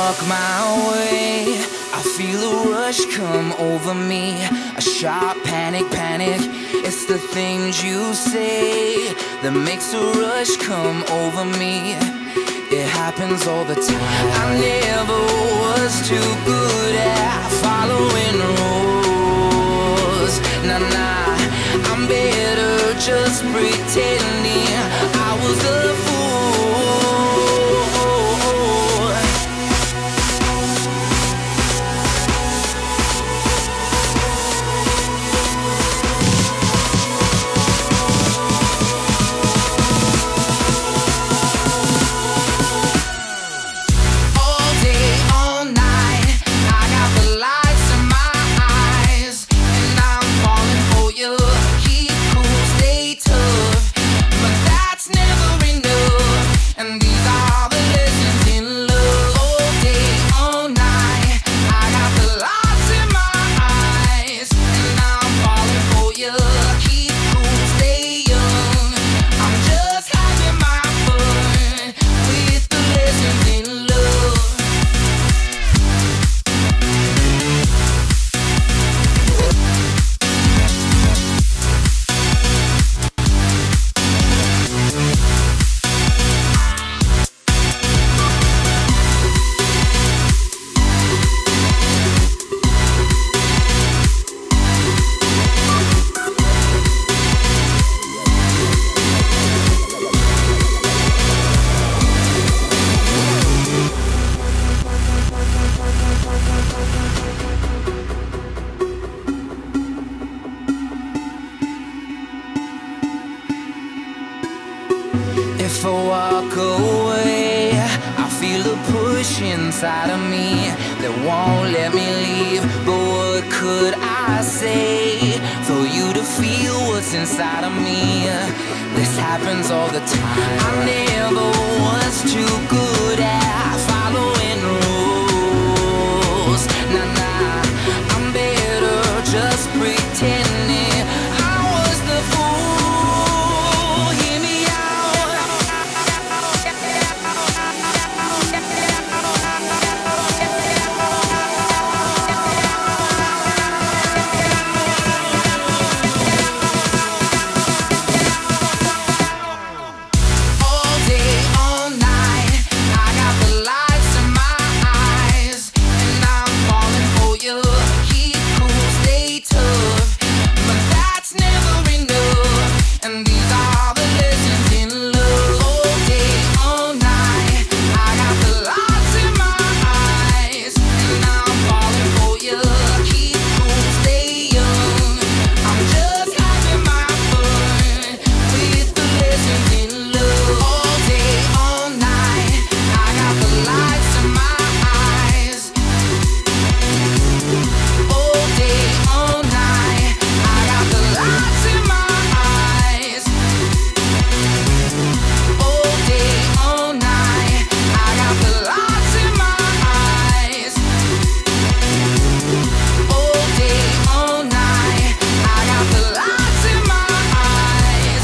walk my way, I feel a rush come over me. A sharp panic. It's the things you say that makes a rush come over me. It happens all the time. I never was too good at following rules. Nah, I'm better just pretending I was a fool. If I walk away, I feel a push inside of me that won't let me leave. But what could I say for you to feel what's inside of me? This happens all the time. I never was too good at following rules. Nah, I'm better just pretending I was the fool. Hear me out. All day, all night, I got the lights in my eyes, and I'm falling for you. Keep cool, stay tough, but that's never enough. And these are the lessons in love. All day, all night, I got the lights in my eyes, and I'm falling for you. Keep cool, stay young. I'm just having my fun with the lessons in love. All day, all night, I got the lights in my eyes. All day, all night, I got the lights in my eyes. All day, all night, I got the lights in my eyes. All day, all night, I got the lights in my eyes.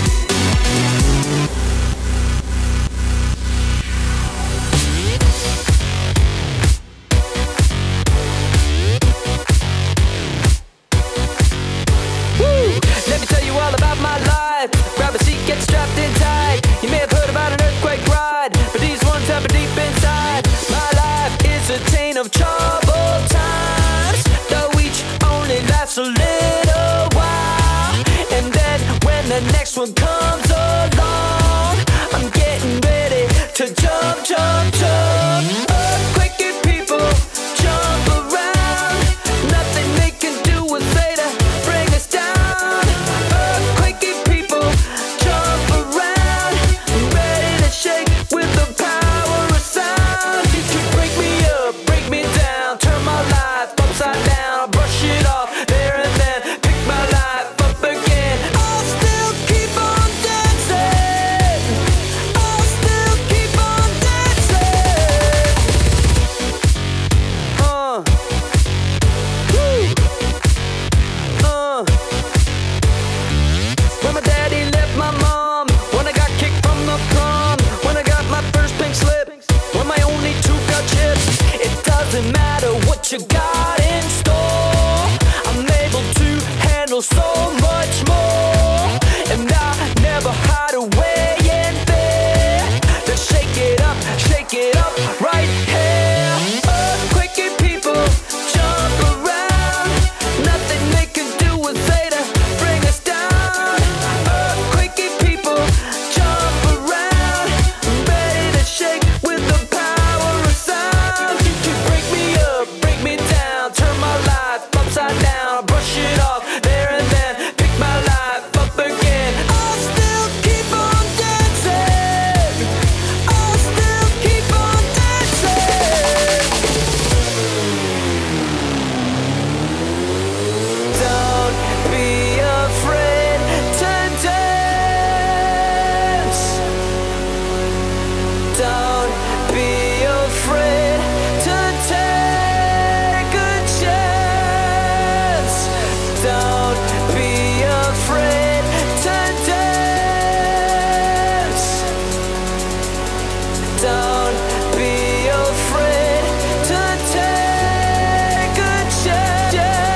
Woo! Let me tell you all about my life. Grab a seat, get strapped in tight. You may have heard about an earthquake ride, but these ones happen deep inside. My life is a chain of troubled times, though each only lasts a little while. And then when the next one comes along, I'm getting ready to jump. Earthquake people jump around. Nothing they can do is say to bring us down. Earthquake people jump around, ready to shake with the power of sound. You can break me up, break me down, turn my life upside down. I'll brush it off there and then, pick my life up again. I'll still keep on Don't be afraid to take a chance.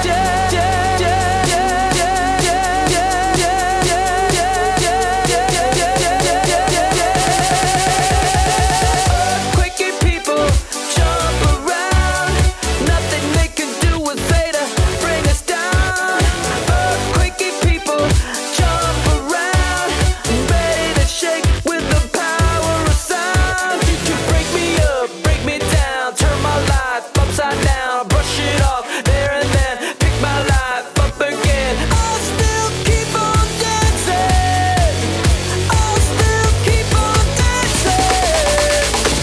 Quaky people jump around. Nothing they can do with Theta bring us down. Quaky people jump around, ready to shake with the power of sound. You can break me up, break me down, turn my life upside down, brush it off there and then, pick my life up again. I'll still keep on dancing. I'll still keep on dancing.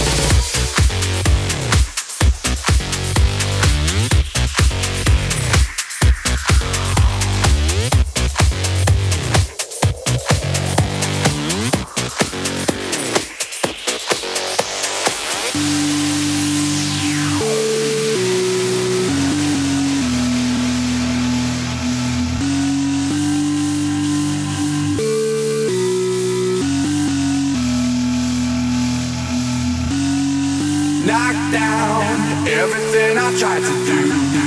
Knock down everything I tried to do.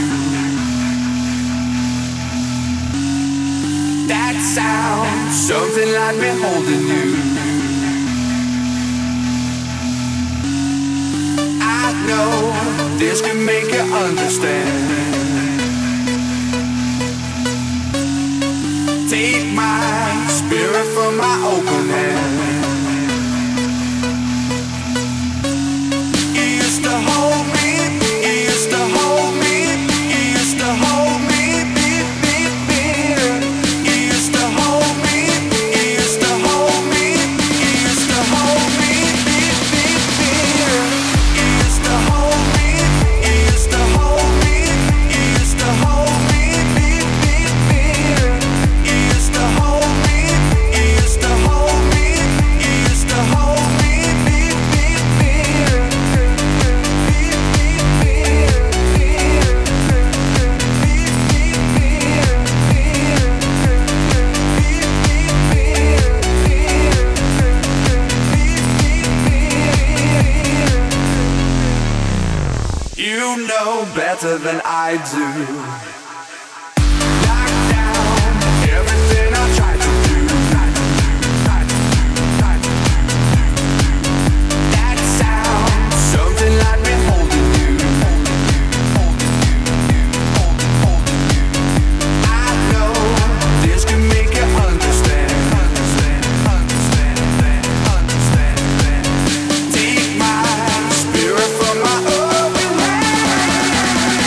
That sound, something like me holding you. I know this can make you understand. Take my spirit from my open hand. Hold me, he used to hold me, he used to hold me, beat, beat, beat. He used to hold me, he used to hold me, he used to hold me, beat, beat, beat. He used to hold me, he used to hold me, he used to hold me, beat, beat, beat. He used to hold me, he used to hold me, he used to hold me, beat, beat, beat. You know better than I do. Knock down everything I tried to do. That sound, something like me holding you. I know this can make you understand. Take my spirit from my open hand.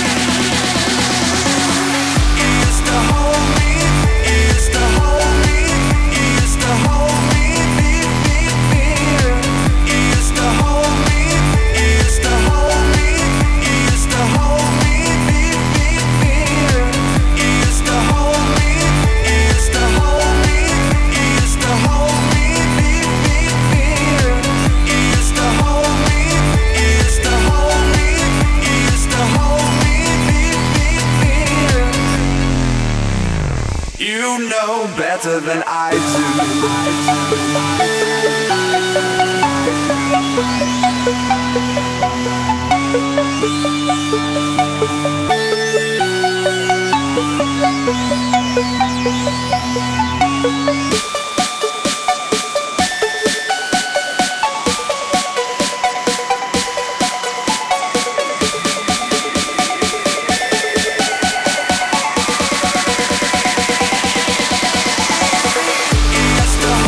He used to hold me, he used to hold me, he used to hold me, beat, beat, beat. He used to hold me, he used to hold me, he used to hold me, beat, beat, beat. He used to hold me, he used to hold me, he used to hold me, beat, beat, beat. He used to hold me, he used to hold me, he used to hold me, beat, beat, beat. You know better than I do.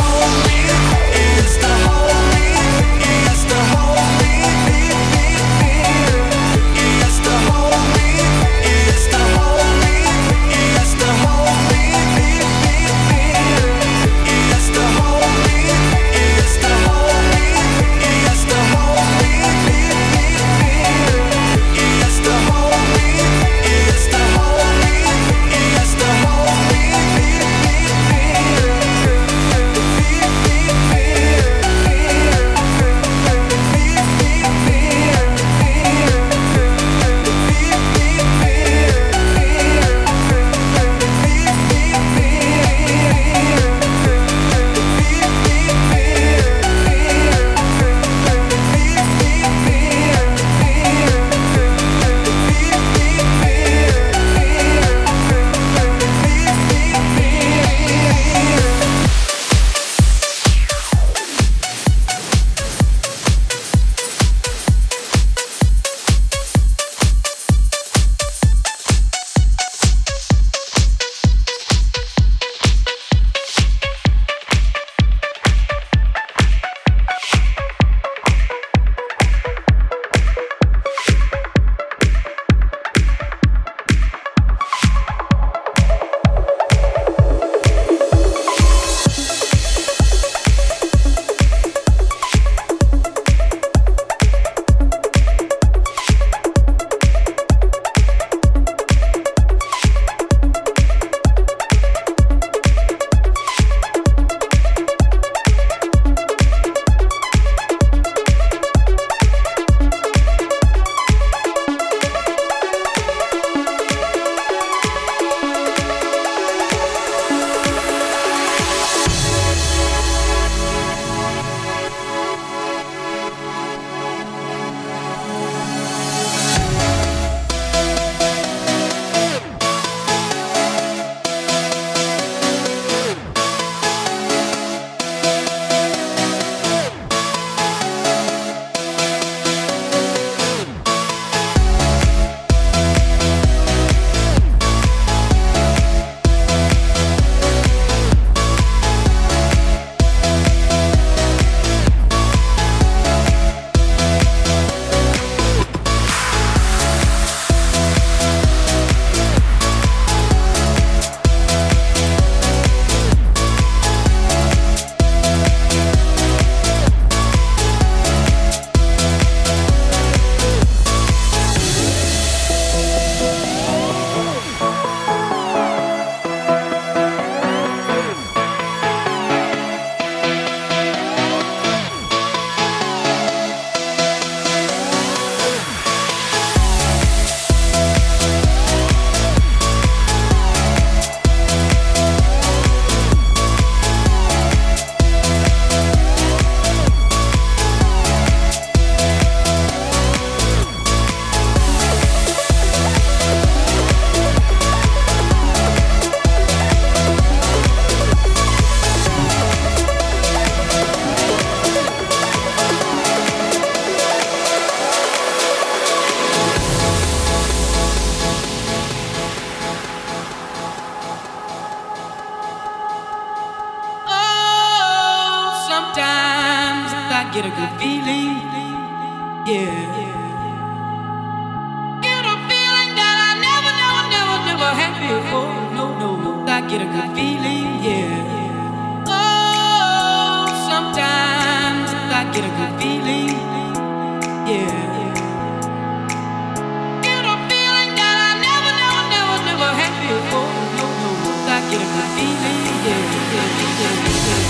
a good feeling, yeah. Get a feeling that I never had before. No, I get a good feeling, yeah. Oh, sometimes I get a good feeling, yeah. Get a feeling that I never had before. No, I get a good feeling, yeah.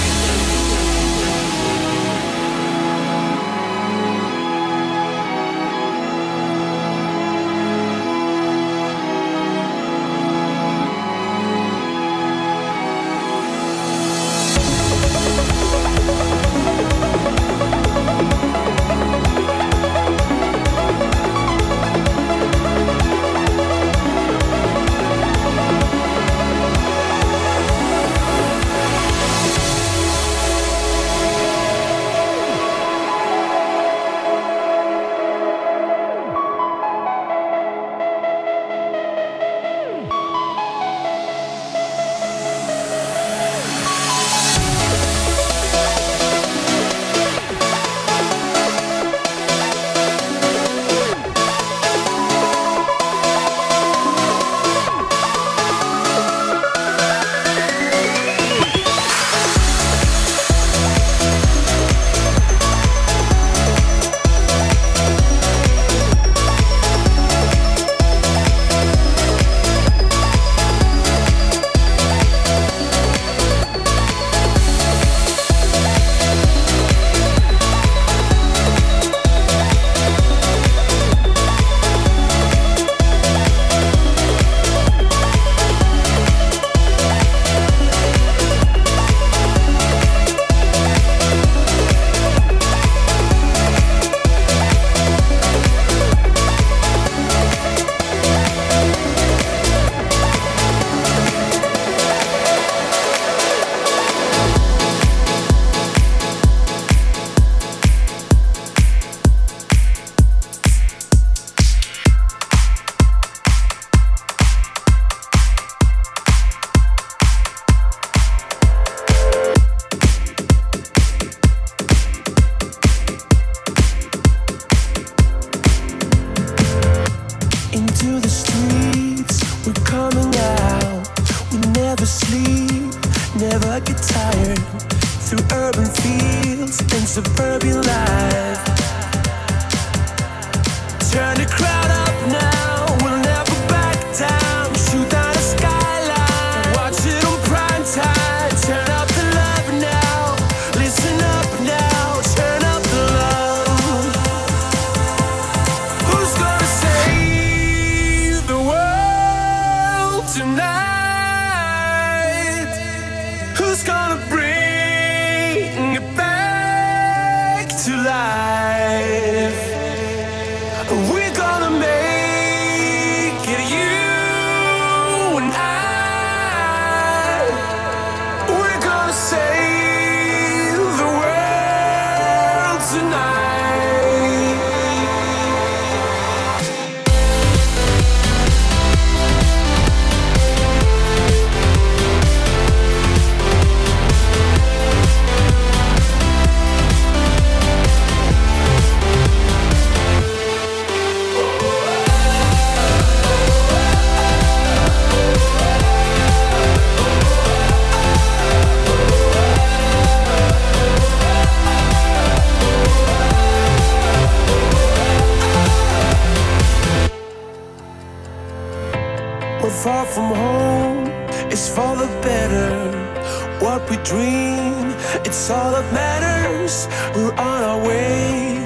Far from home, it's for the better. What we dream, it's all that matters. We're on our way,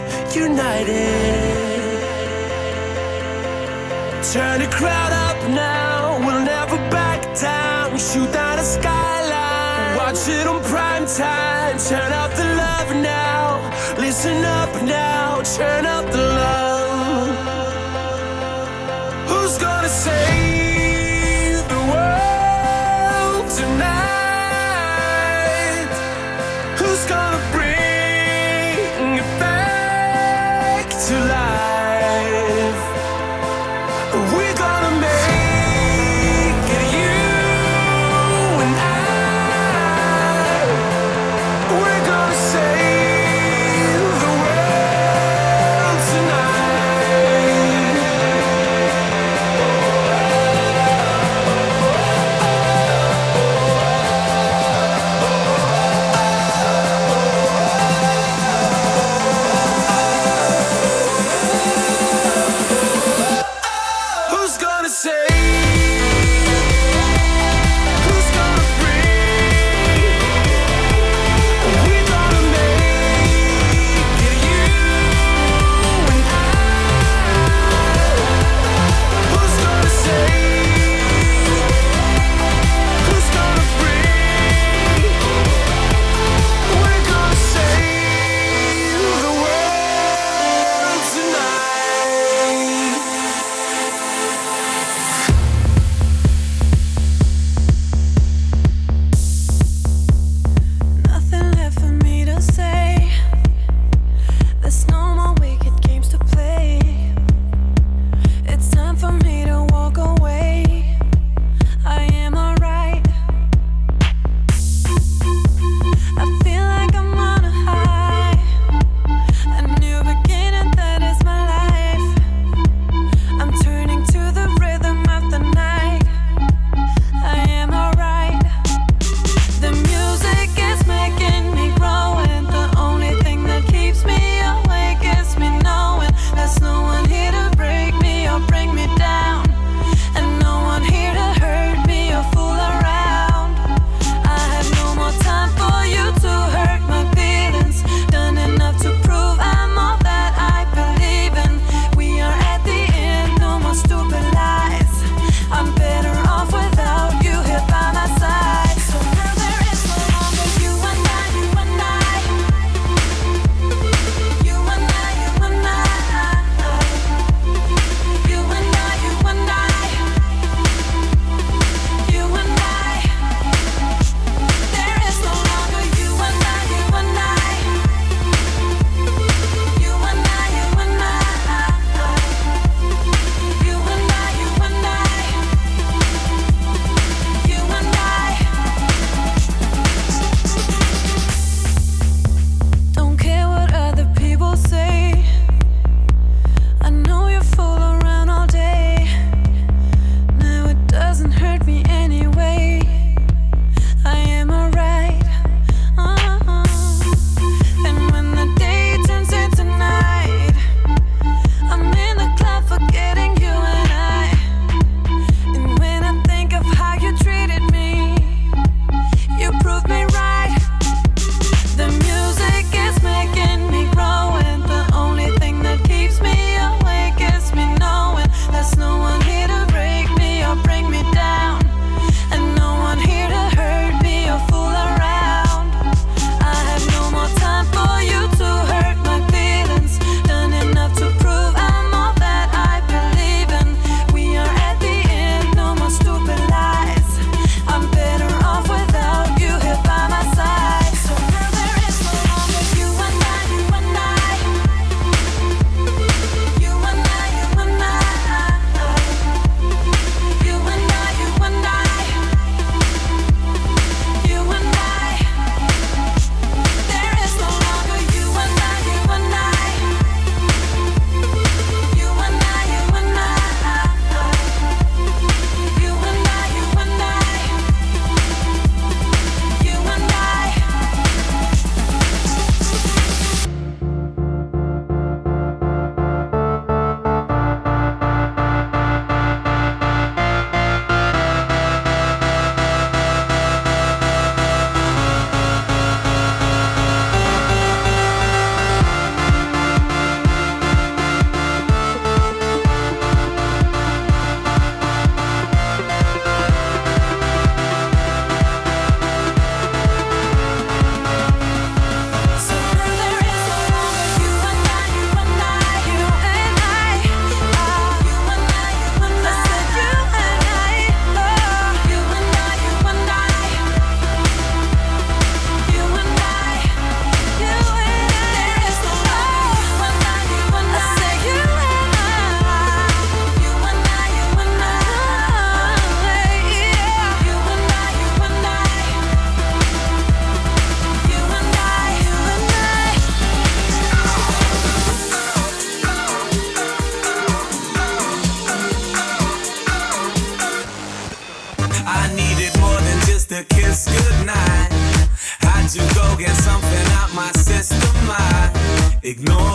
united. Turn the crowd up now, we'll never back down. Shoot down the skyline, watch it on prime time. Turn up the love now, listen up now. Turn up the love. Who's gonna say tonight? Who's gonna bring it back to life? We're gonna make it, you and I. We're gonna save the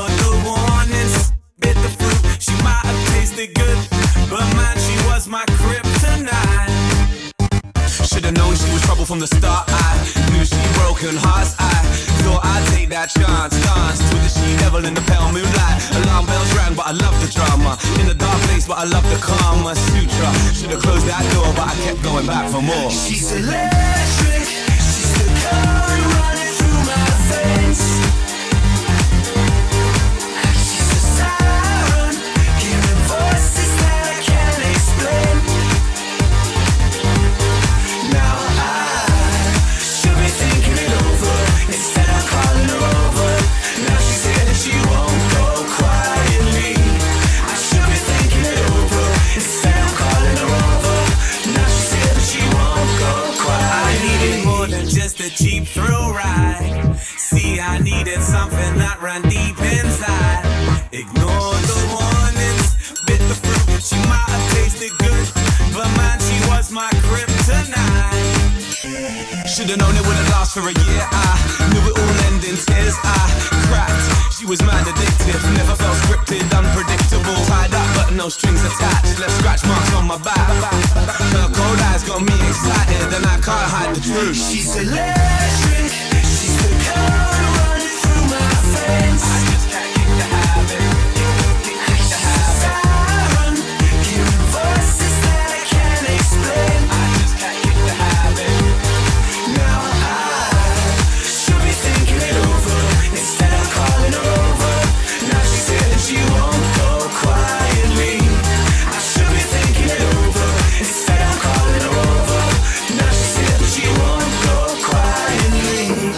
Ignored the warnings, bit the fruit. She might have tasted good, but man, she was my kryptonite. Should've known she was trouble from the start. I knew she broken hearts. I thought I'd take that chance. Danced with the she-devil in the pale moonlight. Alarm bells rang, but I love the drama. In a dark place, but I love the karma sutra. Should've closed that door, but I kept going back for more. She's electric. She's the current running through my veins. She's a siren, hearing voices that I can't explain. Now I should be thinking it over. Instead I'm calling her over. Now she said that she won't go quietly. I should be thinking it over. Instead I'm calling her over. Now she said that she won't go quietly. I needed more than just a cheap thrill ride. See, I needed something that ran deep inside. Ignored the warnings, bit the fruit. She might have tasted good, but man, she was my kryptonite. Should've known it wouldn't last for a year. I knew it all end in tears. I cracked. She was mad addictive, never felt scripted, unpredictable. Tied up but no strings attached, left scratch marks on my back. Her cold eyes got me excited, and I can't hide the truth. She's electric. She's the current running through my veins. I just can't kick the habit. Kick the habit. Siren, hearing voices that I can't explain. I just can't kick the habit. Now I should be thinking it over. Instead I'm calling her over. Now she said that she won't go quietly. I should be thinking it over. Instead I'm calling her over. Now she said that she won't go quietly.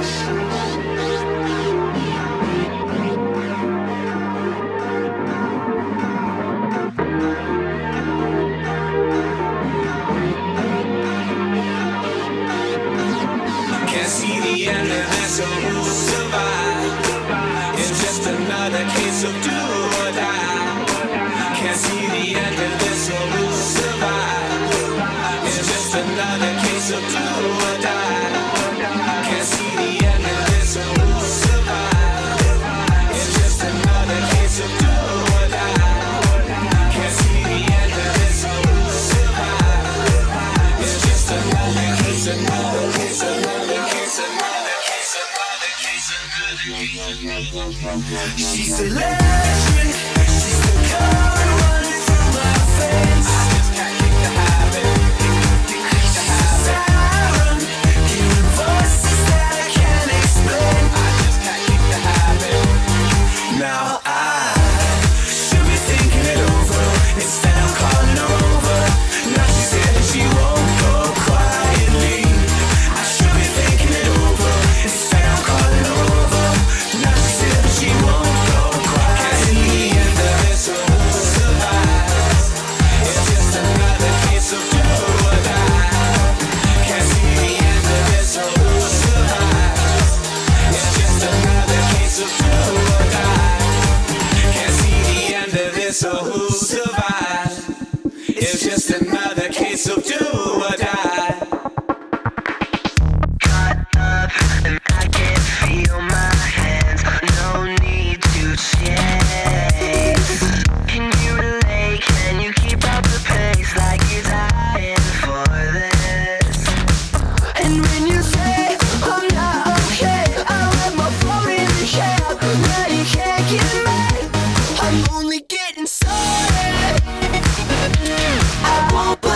Can't see the end of this, so who'll survive? It's just another case of do or die. Can't see the end of this, so who'll survive? It's just another case of do or die. Can't see the end of this, so who'll survive? It's just another case of do or die. Can't see the end of this, so who'll survive? It's just another case, another case, another case, another case, another case, another case. She's electric. She's the current running through my veins. I just can't kick the habit. Kick the habit. Siren, hearing voices that I can't explain. I just can't kick the habit. Now I should be thinking it over. Instead I'm calling her over. Now she said that she won't go quietly. I should be thinking it over. Instead I'm calling her over. Now she said that she won't go Can't see quietly. the end of this, so who'll survive? It's just another case of do or die. Can't see the end of this, so who'll survive? It's just another case of do or die. Can't see the end of this, so who'll survive? It's just another case of do or die. Caught up and I can feel my hands. No need to chase. Can you relate? Can you keep up the pace like you're dying for this? And when you say I'm not okay, I let my phone in the cab. Now you can't get mad. I'm only getting started. I won't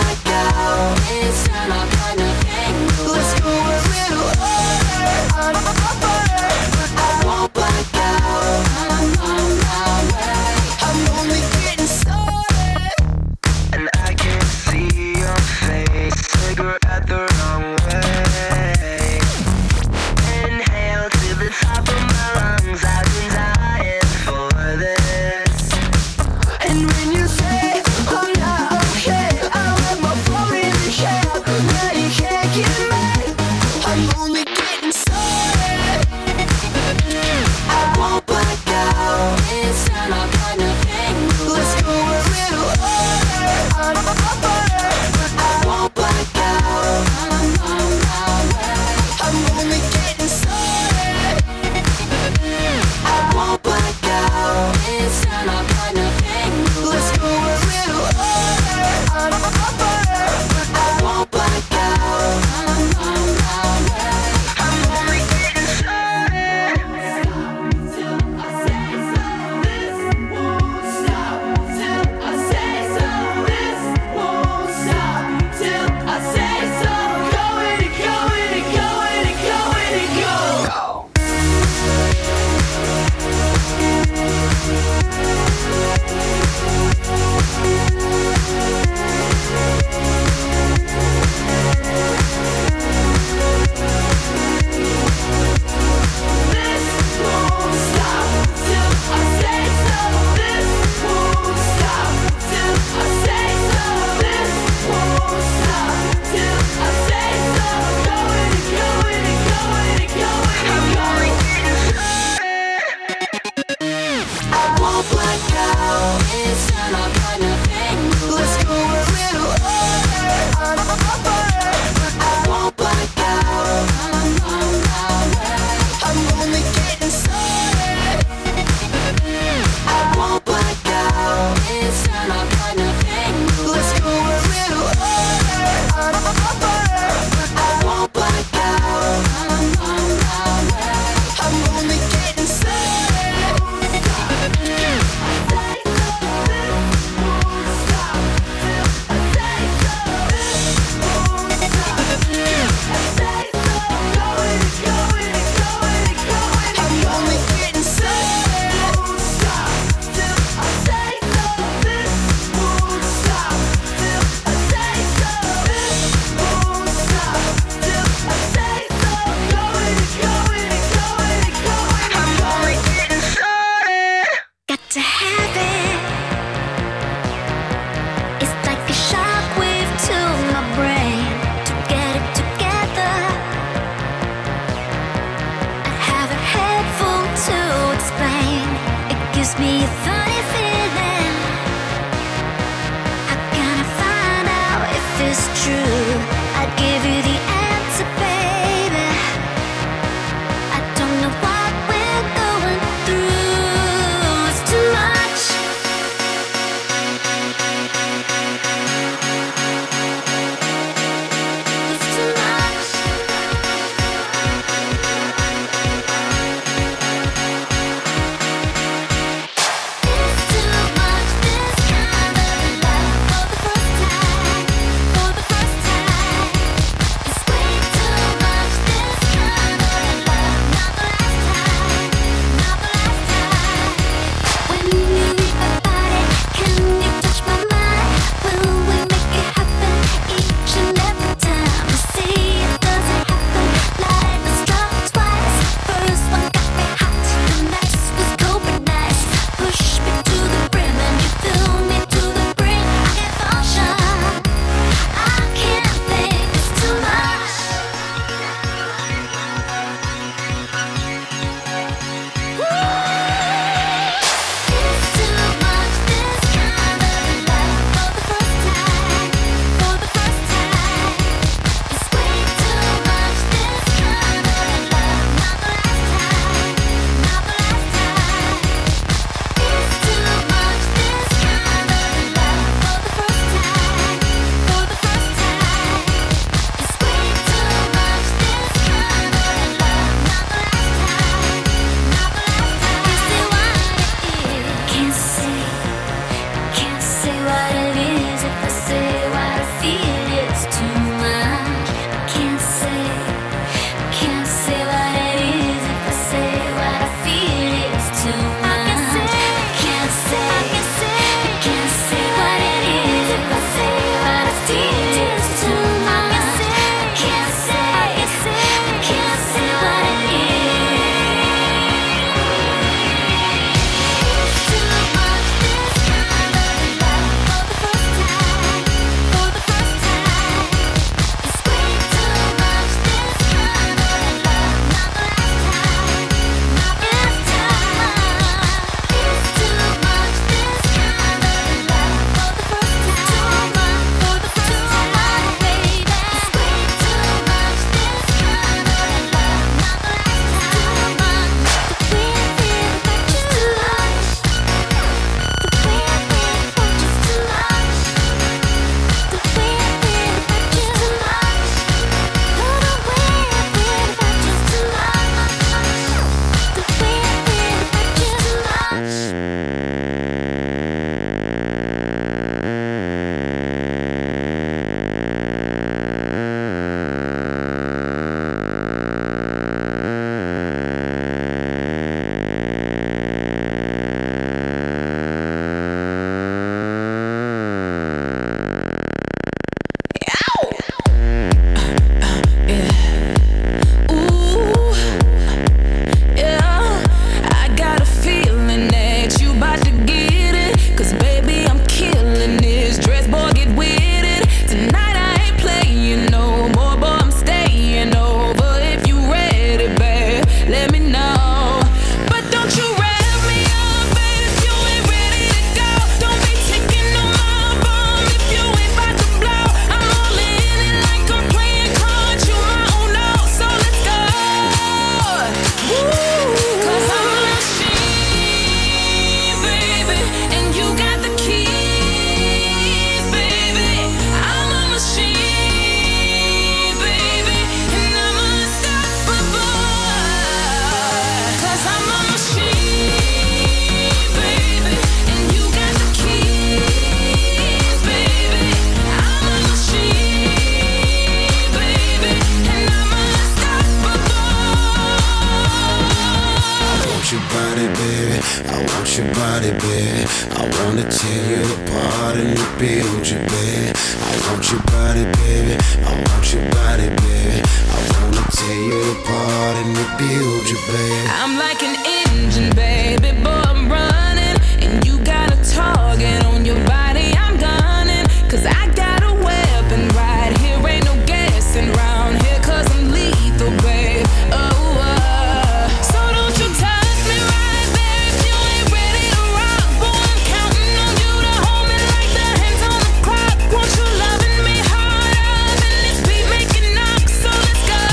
want your body, baby. I wanna tear you apart and rebuild you, baby. I want your body, baby. I want your body, baby. I wanna tear you apart and rebuild you, baby. I'm like an engine, baby, boy, I'm running. And you got a target on your body, I'm gunning. Cause I got a weapon right here, ain't no guessing round here. Cause I'm lethal, babe. So don't you touch me right there if you ain't ready to rock. Boy, I'm counting on you to hold me like the hands on the clock. Want you loving me harder than this beat making knock. So let's go.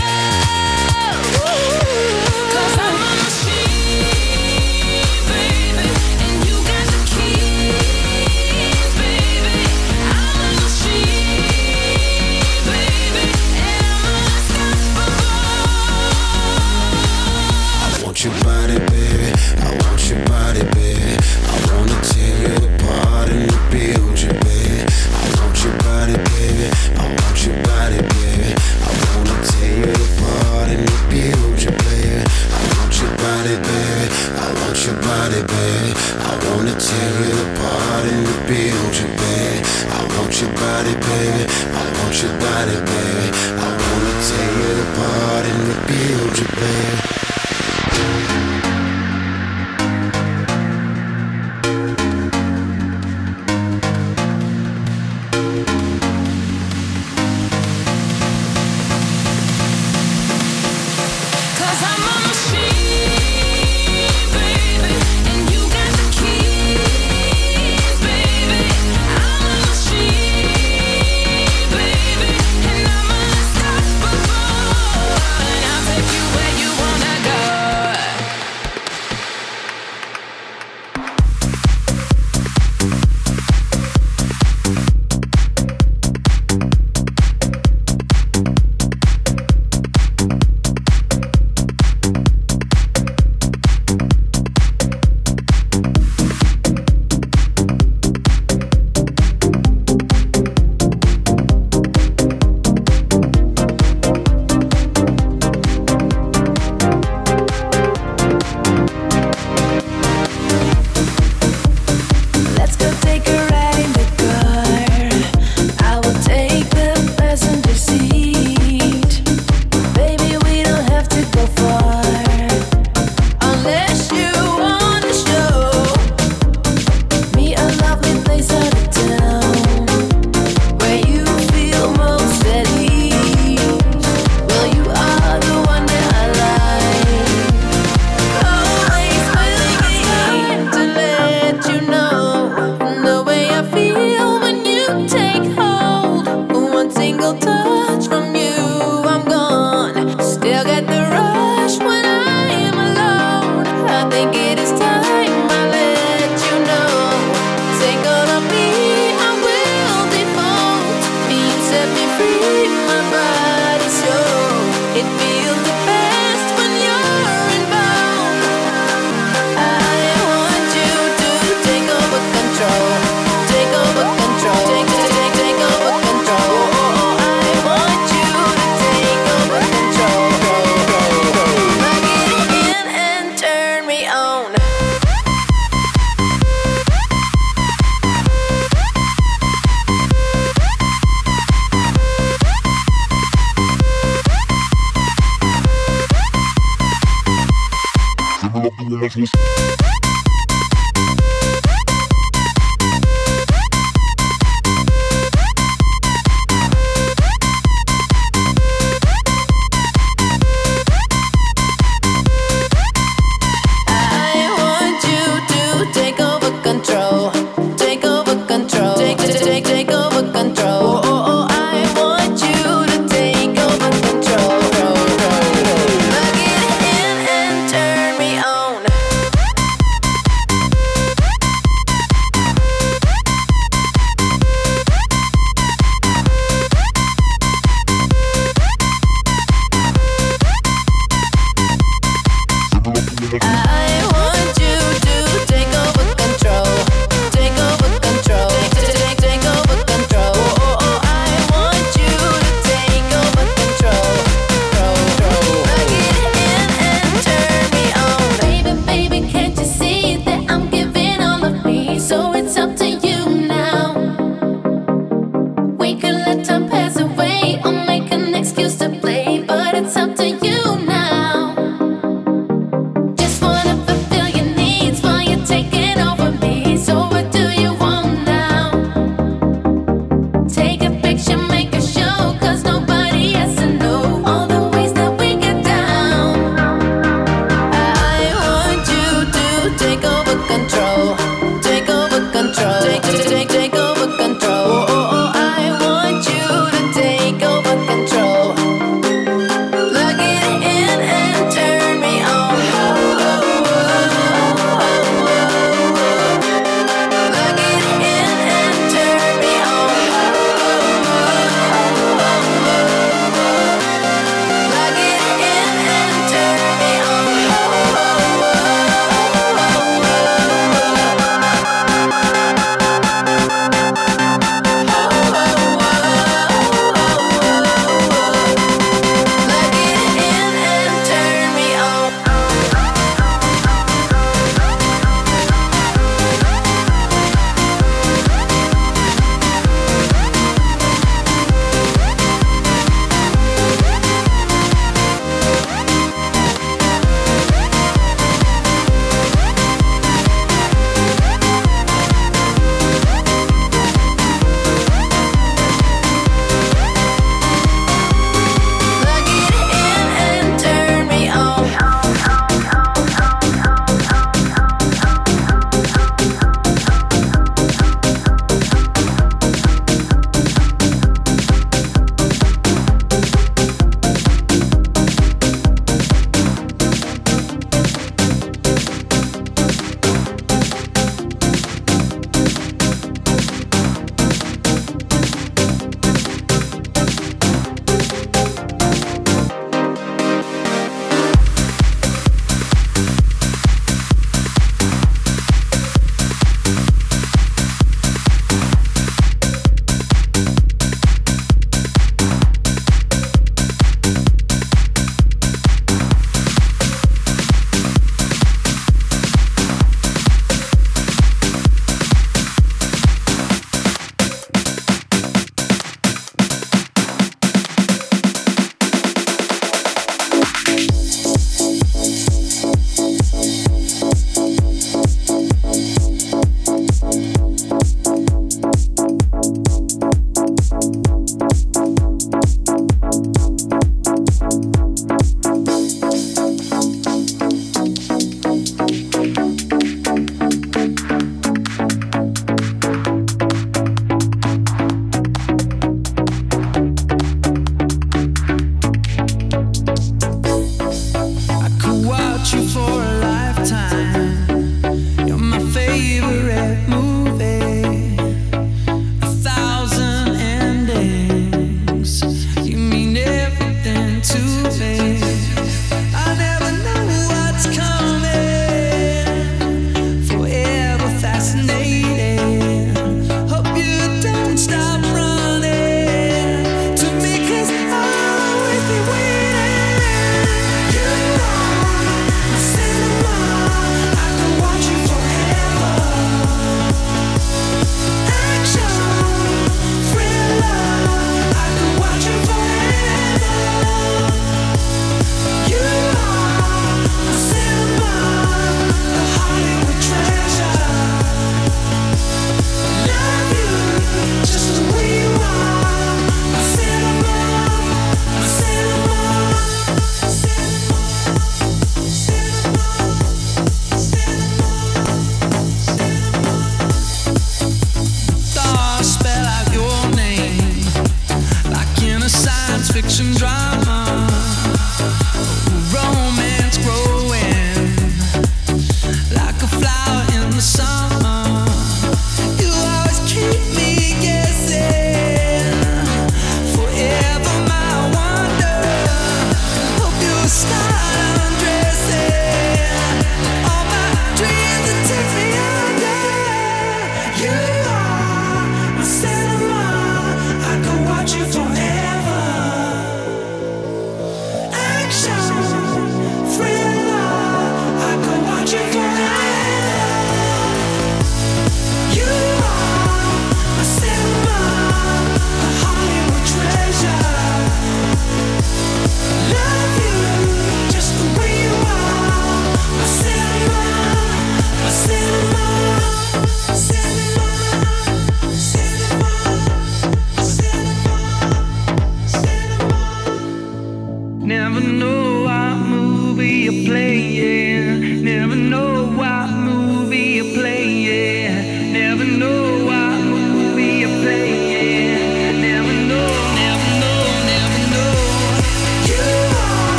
Cause I'm a machine, baby, and you got the keys, baby. I'm a machine, baby, and I'm unstoppable. I want your body, baby. I want your body, baby. I wanna tear you apart and rebuild you, baby. I want your body, baby. I want your body, baby. I wanna tear you apart and rebuild you, baby. I want your body, baby. I want your body, baby. I wanna tear you apart and rebuild you, baby. I want your body, baby. I want your body, baby. I wanna tear you apart and rebuild you, baby. Cause I'm a machine, baby, and you got the keys, baby. I'm a machine, baby, and I'm unstoppable. And I'll take you where you wanna go.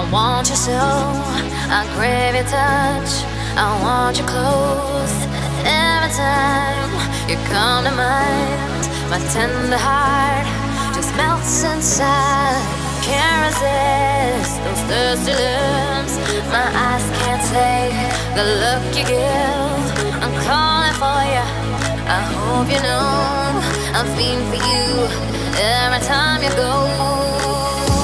want you so, I crave your touch, I want you close. Every time you come to mind, my tender heart just melts inside. Can't resist those thirsty lips. My eyes can't take the look you give. I'm calling for you, I hope you know I'm fiending for you every time you go.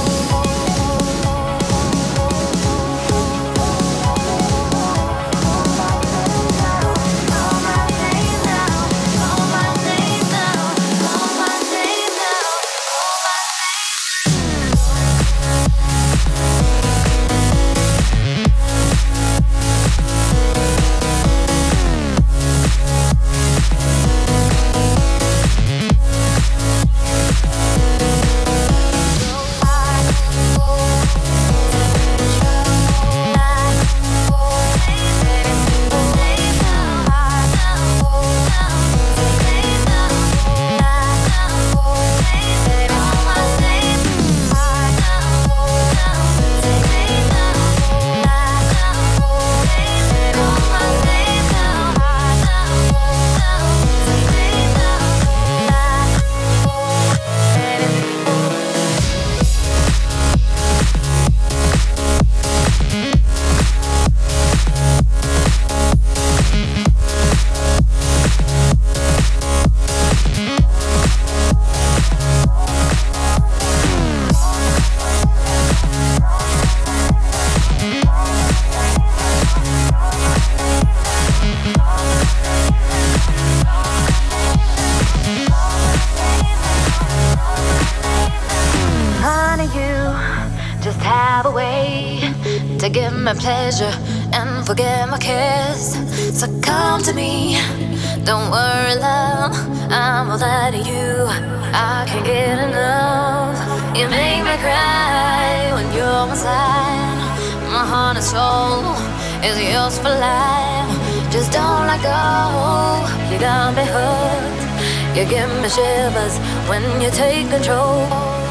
My pleasure and forget my cares. So come to me, don't worry, love. I'm all that you, I can't get enough. You make me cry when you're my side. My heart and soul is yours for life. Just don't let go, you got me hooked. You give me shivers when you take control.